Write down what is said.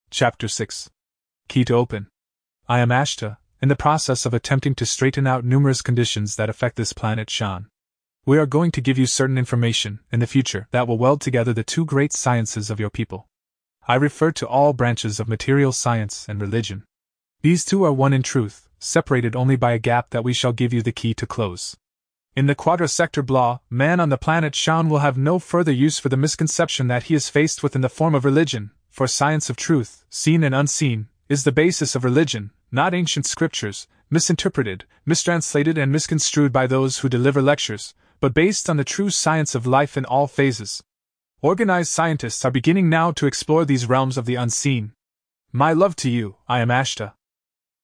Chapter 6. Key to Open. I am Ashta, in the process of attempting to straighten out numerous conditions that affect this planet Shan. We are going to give you certain information, in the future, that will weld together the two great sciences of your people. I refer to all branches of material science and religion. These two are one in truth, separated only by a gap that we shall give you the key to close. In the Quadra-Sector Blah, man on the planet Shan will have no further use for the misconception that he is faced with in the form of religion, for science of truth, seen and unseen, is the basis of religion, not ancient scriptures, misinterpreted, mistranslated and misconstrued by those who deliver lectures, but based on the true science of life in all phases. Organized scientists are beginning now to explore these realms of the unseen. My love to you, I am Ashta.